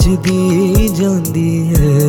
बजदी जांदी है।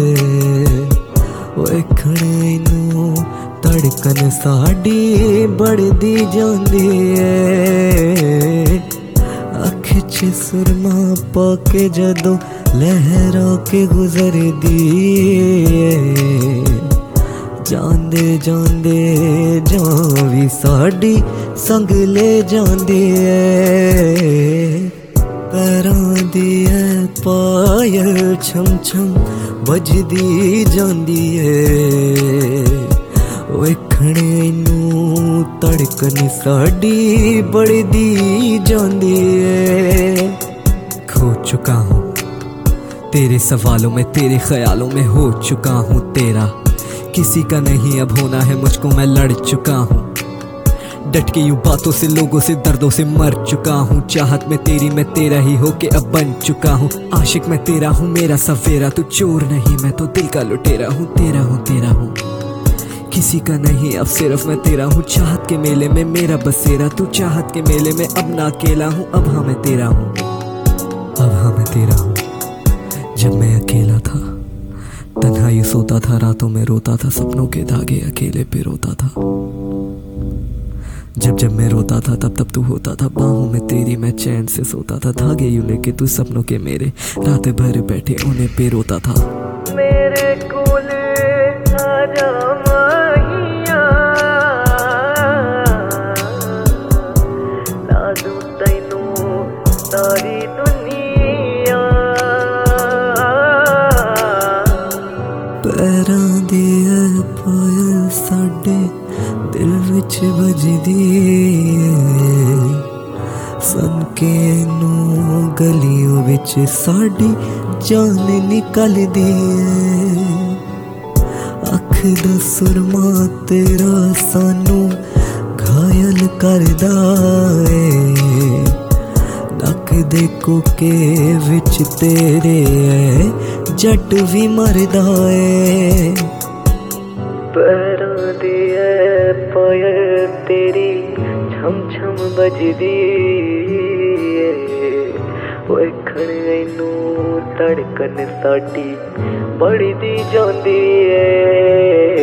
वेखणे नू धड़कन साडी बढ़दी जांदी है। अख च सुरमा पाके जदों लहरा के गुजरदी है। जांदे जांदे जां वी साडी संग ले जांदी है। पैरां दी है पायल छम छम बजदी जांदी है। वेखणे नू धड़कन साडी बढ़दी जांदी है। खो चुका हूँ तेरे सवालों में, तेरे ख्यालों में हो चुका हूँ तेरा। किसी का नहीं अब होना है मुझको, मैं लड़ चुका हूँ डट के यूं बातों से, लोगों से, दर्दों से मर चुका हूँ। चाहत में तेरी मैं तेरा ही होके अब बन चुका हूँ। आशिक मैं तेरा हूँ, मेरा सवेरा, तू चोर नहीं मैं तो दिल का लुटेरा हूँ। तेरा हूँ तेरा हूँ किसी का नहीं अब सिर्फ मैं तेरा हूँ। चाहत के मेले में मेरा बसेरा, तू चाहत के मेले में अब ना अकेला हूँ। अब हाँ मैं तेरा हूँ, अब हाँ मैं तेरा हूँ। जब मैं अकेला था तन्हाई सोता था, रातों में रोता था, सपनों के धागे अकेले पे रोता था। जब मैं रोता था तब तू होता था बाहों में तेरी, मैं चैन से सोता था। धागे यूं लेके तू सपनों के मेरे, रात भर बैठे उन्हें पे रोता था। मेरे कोले आजा माहिया, ला दूं तैनू सारी दुनिया। पैरां दी है पायल साडे दिल विच बजदी है। सन के नू गलियों विच साडी जान निकलदी है। अख दा सुरमा तेरा सानू घायल करदा है। नक दे कोके विच तेरे है जट भी मरदा है। पैरां दी है पायल तेरी छम छम बजदी है। वेखणे नू धड़कन साडी बढ़दी जांदी है।